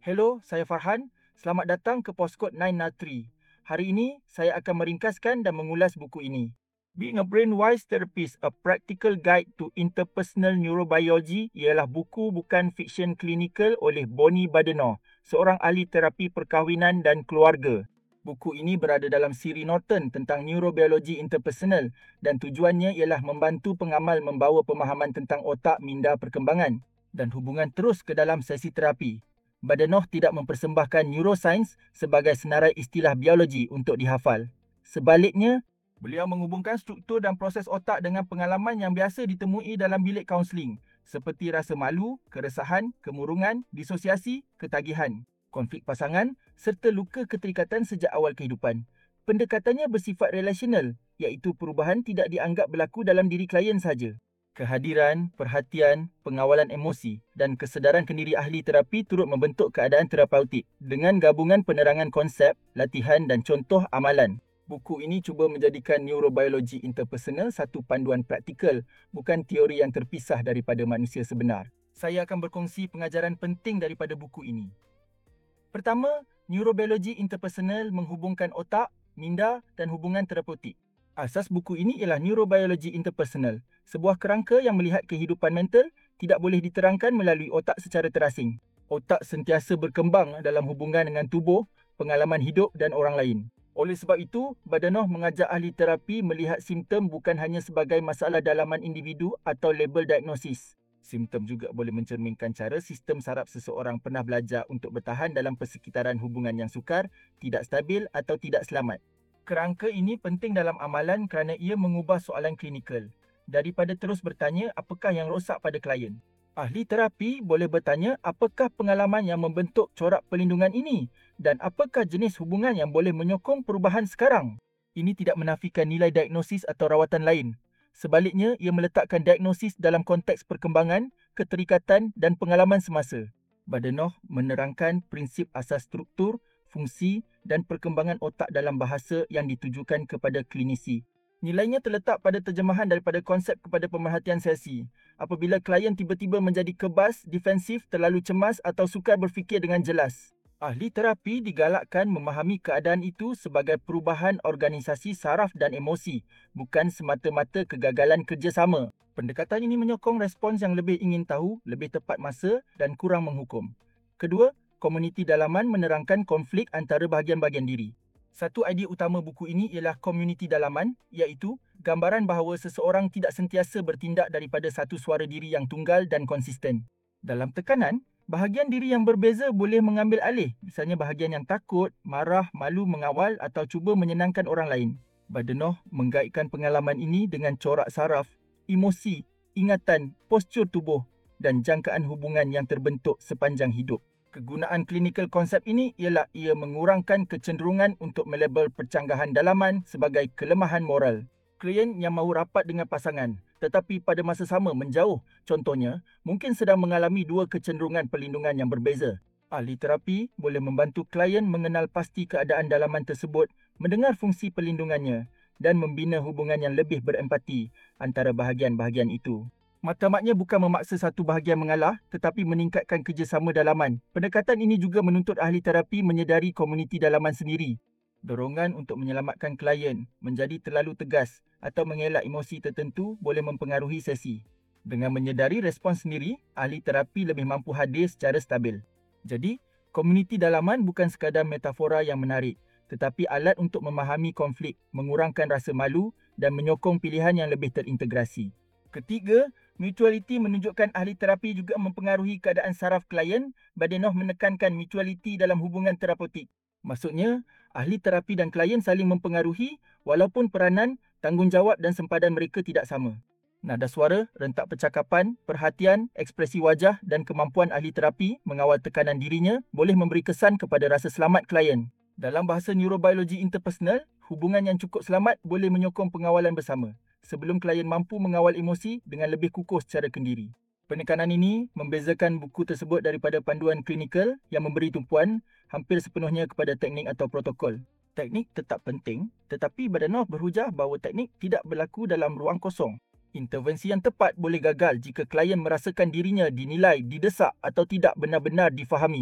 Hello, saya Farhan. Selamat datang ke Postcode 903. Hari ini, saya akan meringkaskan dan mengulas buku ini. Being a Brainwise Therapist, A Practical Guide to Interpersonal Neurobiology ialah buku bukan fiksyen klinikal oleh Bonnie Badenoch, seorang ahli terapi perkahwinan dan keluarga. Buku ini berada dalam siri Norton tentang neurobiologi interpersonal dan tujuannya ialah membantu pengamal membawa pemahaman tentang otak minda perkembangan dan hubungan terus ke dalam sesi terapi. Badenoch tidak mempersembahkan neuroscience sebagai senarai istilah biologi untuk dihafal. Sebaliknya, beliau menghubungkan struktur dan proses otak dengan pengalaman yang biasa ditemui dalam bilik kaunseling, seperti rasa malu, keresahan, kemurungan, disosiasi, ketagihan, konflik pasangan serta luka keterikatan sejak awal kehidupan. Pendekatannya bersifat relasional, iaitu perubahan tidak dianggap berlaku dalam diri klien sahaja. Kehadiran, perhatian, pengawalan emosi dan kesedaran kendiri ahli terapi turut membentuk keadaan terapeutik dengan gabungan penerangan konsep, latihan dan contoh amalan. Buku ini cuba menjadikan neurobiologi interpersonal satu panduan praktikal, bukan teori yang terpisah daripada manusia sebenar. Saya akan berkongsi pengajaran penting daripada buku ini. Pertama, neurobiologi interpersonal menghubungkan otak, minda dan hubungan terapeutik. Asas buku ini ialah neurobiologi interpersonal, sebuah kerangka yang melihat kehidupan mental tidak boleh diterangkan melalui otak secara terasing. Otak sentiasa berkembang dalam hubungan dengan tubuh, pengalaman hidup dan orang lain. Oleh sebab itu, Badenoch mengajak ahli terapi melihat simptom bukan hanya sebagai masalah dalaman individu atau label diagnosis. Simptom juga boleh mencerminkan cara sistem saraf seseorang pernah belajar untuk bertahan dalam persekitaran hubungan yang sukar, tidak stabil atau tidak selamat. Kerangka ini penting dalam amalan kerana ia mengubah soalan klinikal. Daripada terus bertanya apakah yang rosak pada klien. Ahli terapi boleh bertanya apakah pengalaman yang membentuk corak perlindungan ini dan apakah jenis hubungan yang boleh menyokong perubahan sekarang. Ini tidak menafikan nilai diagnosis atau rawatan lain. Sebaliknya, ia meletakkan diagnosis dalam konteks perkembangan, keterikatan dan pengalaman semasa. Badenoch menerangkan prinsip asas struktur, fungsi dan perkembangan otak dalam bahasa yang ditujukan kepada klinisi. Nilainya terletak pada terjemahan daripada konsep kepada pemerhatian sesi. Apabila klien tiba-tiba menjadi kebas, defensif, terlalu cemas atau sukar berfikir dengan jelas. Ahli terapi digalakkan memahami keadaan itu sebagai perubahan organisasi saraf dan emosi, bukan semata-mata kegagalan kerjasama. Pendekatan ini menyokong respons yang lebih ingin tahu, lebih tepat masa dan kurang menghukum. Kedua, komuniti dalaman menerangkan konflik antara bahagian-bahagian diri. Satu idea utama buku ini ialah komuniti dalaman, iaitu gambaran bahawa seseorang tidak sentiasa bertindak daripada satu suara diri yang tunggal dan konsisten. Dalam tekanan, bahagian diri yang berbeza boleh mengambil alih, misalnya bahagian yang takut, marah, malu mengawal atau cuba menyenangkan orang lain. Badenoch menggaitkan pengalaman ini dengan corak saraf, emosi, ingatan, postur tubuh dan jangkaan hubungan yang terbentuk sepanjang hidup. Kegunaan klinikal konsep ini ialah ia mengurangkan kecenderungan untuk melabel percanggahan dalaman sebagai kelemahan moral. Klien yang mahu rapat dengan pasangan tetapi pada masa sama menjauh, contohnya, mungkin sedang mengalami dua kecenderungan perlindungan yang berbeza. Ahli terapi boleh membantu klien mengenal pasti keadaan dalaman tersebut, mendengar fungsi perlindungannya dan membina hubungan yang lebih berempati antara bahagian-bahagian itu. Matlamatnya bukan memaksa satu bahagian mengalah tetapi meningkatkan kerjasama dalaman. Pendekatan ini juga menuntut ahli terapi menyedari komuniti dalaman sendiri. Dorongan untuk menyelamatkan klien menjadi terlalu tegas atau mengelak emosi tertentu boleh mempengaruhi sesi. Dengan menyedari respons sendiri, ahli terapi lebih mampu hadir secara stabil. Jadi, komuniti dalaman bukan sekadar metafora yang menarik, tetapi alat untuk memahami konflik, mengurangkan rasa malu dan menyokong pilihan yang lebih terintegrasi. Ketiga, mutuality menunjukkan ahli terapi juga mempengaruhi keadaan saraf klien. Badenoch menekankan mutuality dalam hubungan terapeutik. Maksudnya, ahli terapi dan klien saling mempengaruhi walaupun peranan, tanggungjawab dan sempadan mereka tidak sama. Nada suara, rentak percakapan, perhatian, ekspresi wajah dan kemampuan ahli terapi mengawal tekanan dirinya boleh memberi kesan kepada rasa selamat klien. Dalam bahasa neurobiologi interpersonal, hubungan yang cukup selamat boleh menyokong pengawalan bersama sebelum klien mampu mengawal emosi dengan lebih kukuh secara kendiri. Penekanan ini membezakan buku tersebut daripada panduan klinikal yang memberi tumpuan hampir sepenuhnya kepada teknik atau protokol. Teknik tetap penting, tetapi Badenoch berhujah bahawa teknik tidak berlaku dalam ruang kosong. Intervensi yang tepat boleh gagal jika klien merasakan dirinya dinilai, didesak atau tidak benar-benar difahami.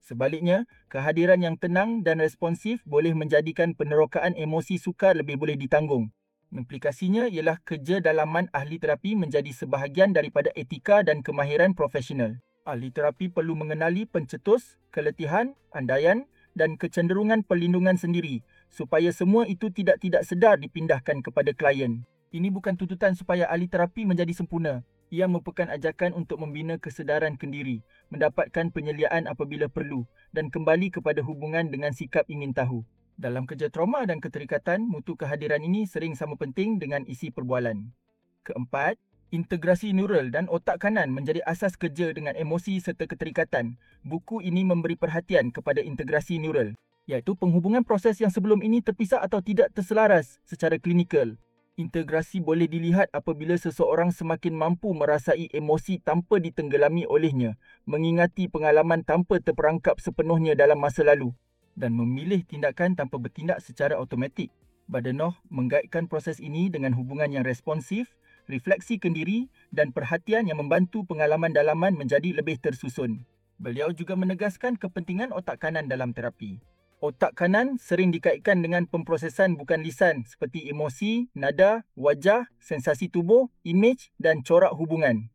Sebaliknya, kehadiran yang tenang dan responsif boleh menjadikan penerokaan emosi sukar lebih boleh ditanggung. Implikasinya ialah kerja dalaman ahli terapi menjadi sebahagian daripada etika dan kemahiran profesional. Ahli terapi perlu mengenali pencetus, keletihan, andaian dan kecenderungan perlindungan sendiri supaya semua itu tidak sedar dipindahkan kepada klien. Ini bukan tuntutan supaya ahli terapi menjadi sempurna. Ia merupakan ajakan untuk membina kesedaran kendiri, mendapatkan penyeliaan apabila perlu dan kembali kepada hubungan dengan sikap ingin tahu. Dalam kerja trauma dan keterikatan, mutu kehadiran ini sering sama penting dengan isi perbualan. Keempat, integrasi neural dan otak kanan menjadi asas kerja dengan emosi serta keterikatan. Buku ini memberi perhatian kepada integrasi neural, iaitu penghubungan proses yang sebelum ini terpisah atau tidak terselaras secara klinikal. Integrasi boleh dilihat apabila seseorang semakin mampu merasai emosi tanpa ditenggelami olehnya, mengingati pengalaman tanpa terperangkap sepenuhnya dalam masa lalu, dan memilih tindakan tanpa bertindak secara automatik. Badenoch menggaitkan proses ini dengan hubungan yang responsif, refleksi kendiri dan perhatian yang membantu pengalaman dalaman menjadi lebih tersusun. Beliau juga menegaskan kepentingan otak kanan dalam terapi. Otak kanan sering dikaitkan dengan pemprosesan bukan lisan seperti emosi, nada, wajah, sensasi tubuh, imej dan corak hubungan.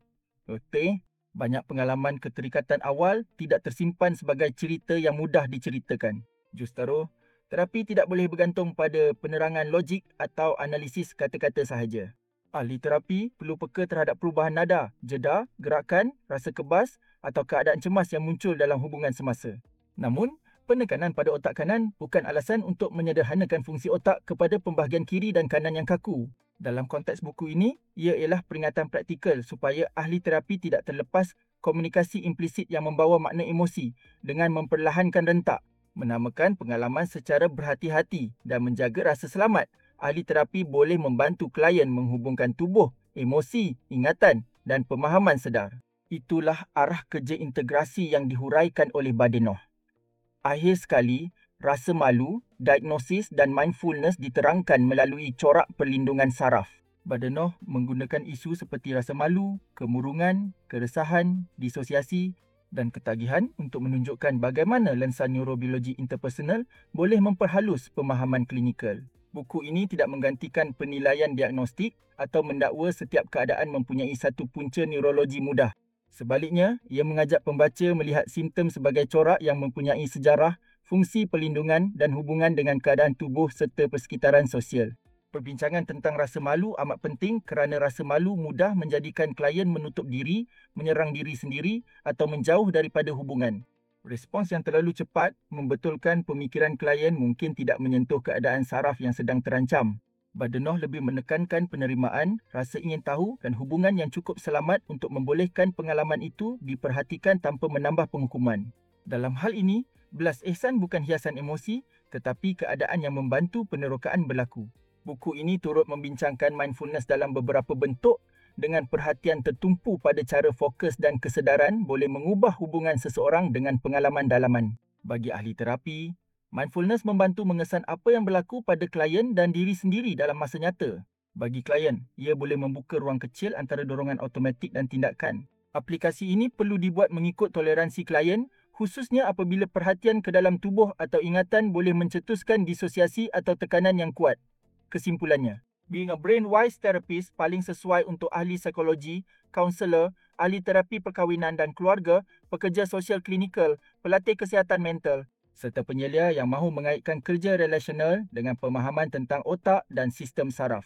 Banyak pengalaman keterikatan awal tidak tersimpan sebagai cerita yang mudah diceritakan. Justru, terapi tidak boleh bergantung pada penerangan logik atau analisis kata-kata sahaja. Ahli terapi perlu peka terhadap perubahan nada, jeda, gerakan, rasa kebas atau keadaan cemas yang muncul dalam hubungan semasa. Namun, penekanan pada otak kanan bukan alasan untuk menyederhanakan fungsi otak kepada pembahagian kiri dan kanan yang kaku. Dalam konteks buku ini, ia ialah peringatan praktikal supaya ahli terapi tidak terlepas komunikasi implisit yang membawa makna emosi dengan memperlahankan rentak, menamakan pengalaman secara berhati-hati dan menjaga rasa selamat. Ahli terapi boleh membantu klien menghubungkan tubuh, emosi, ingatan dan pemahaman sedar. Itulah arah kerja integrasi yang dihuraikan oleh Badenoch. Akhir sekali, rasa malu, diagnosis dan mindfulness diterangkan melalui corak perlindungan saraf. Badenoch menggunakan isu seperti rasa malu, kemurungan, keresahan, disosiasi dan ketagihan untuk menunjukkan bagaimana lensa neurobiologi interpersonal boleh memperhalus pemahaman klinikal. Buku ini tidak menggantikan penilaian diagnostik atau mendakwa setiap keadaan mempunyai satu punca neurologi mudah. Sebaliknya, ia mengajak pembaca melihat simptom sebagai corak yang mempunyai sejarah, fungsi perlindungan dan hubungan dengan keadaan tubuh serta persekitaran sosial. Perbincangan tentang rasa malu amat penting kerana rasa malu mudah menjadikan klien menutup diri, menyerang diri sendiri atau menjauh daripada hubungan. Respons yang terlalu cepat membetulkan pemikiran klien mungkin tidak menyentuh keadaan saraf yang sedang terancam. Badenoch lebih menekankan penerimaan, rasa ingin tahu dan hubungan yang cukup selamat untuk membolehkan pengalaman itu diperhatikan tanpa menambah penghukuman. Dalam hal ini, belas ihsan bukan hiasan emosi tetapi keadaan yang membantu penerokaan berlaku. Buku ini turut membincangkan mindfulness dalam beberapa bentuk dengan perhatian tertumpu pada cara fokus dan kesedaran boleh mengubah hubungan seseorang dengan pengalaman dalaman. Bagi ahli terapi, mindfulness membantu mengesan apa yang berlaku pada klien dan diri sendiri dalam masa nyata. Bagi klien, ia boleh membuka ruang kecil antara dorongan automatik dan tindakan. Aplikasi ini perlu dibuat mengikut toleransi klien, khususnya apabila perhatian ke dalam tubuh atau ingatan boleh mencetuskan disosiasi atau tekanan yang kuat. Kesimpulannya, being a brain-wise therapist paling sesuai untuk ahli psikologi, kaunselor, ahli terapi perkahwinan dan keluarga, pekerja sosial klinikal, pelatih kesihatan mental, serta penyelia yang mahu mengaitkan kerja relasional dengan pemahaman tentang otak dan sistem saraf.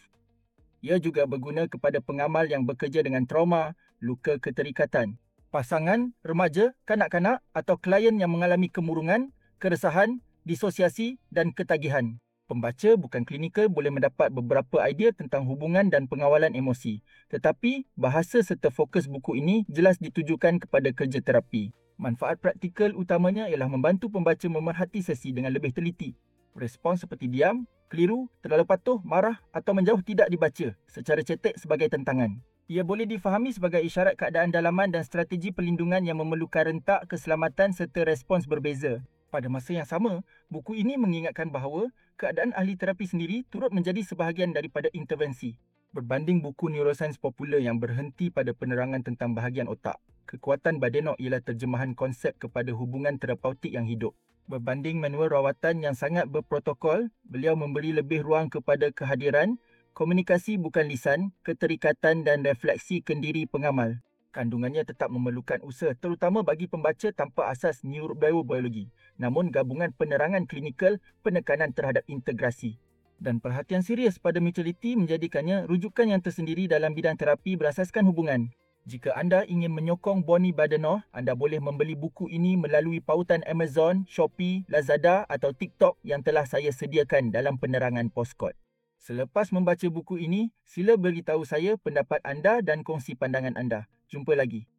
Ia juga berguna kepada pengamal yang bekerja dengan trauma, luka keterikatan, pasangan, remaja, kanak-kanak atau klien yang mengalami kemurungan, keresahan, disosiasi dan ketagihan. Pembaca bukan klinikal boleh mendapat beberapa idea tentang hubungan dan pengawalan emosi, tetapi bahasa serta fokus buku ini jelas ditujukan kepada kerja terapi. Manfaat praktikal utamanya ialah membantu pembaca memerhati sesi dengan lebih teliti. Respons seperti diam, keliru, terlalu patuh, marah atau menjauh tidak dibaca secara cetek sebagai tentangan. Ia boleh difahami sebagai isyarat keadaan dalaman dan strategi perlindungan yang memerlukan rentak, keselamatan serta respons berbeza. Pada masa yang sama, buku ini mengingatkan bahawa keadaan ahli terapi sendiri turut menjadi sebahagian daripada intervensi, berbanding buku neuroscience popular yang berhenti pada penerangan tentang bahagian otak. Kekuatan Badenoch ialah terjemahan konsep kepada hubungan terapeutik yang hidup. Berbanding manual rawatan yang sangat berprotokol, beliau memberi lebih ruang kepada kehadiran, komunikasi bukan lisan, keterikatan dan refleksi kendiri pengamal. Kandungannya tetap memerlukan usaha terutama bagi pembaca tanpa asas neurobiologi, namun gabungan penerangan klinikal, penekanan terhadap integrasi dan perhatian serius pada mutuality menjadikannya rujukan yang tersendiri dalam bidang terapi berasaskan hubungan. Jika anda ingin menyokong Bonnie Badenoch, anda boleh membeli buku ini melalui pautan Amazon, Shopee, Lazada atau TikTok yang telah saya sediakan dalam penerangan Postkod. Selepas membaca buku ini, sila beritahu saya pendapat anda dan kongsi pandangan anda. Jumpa lagi.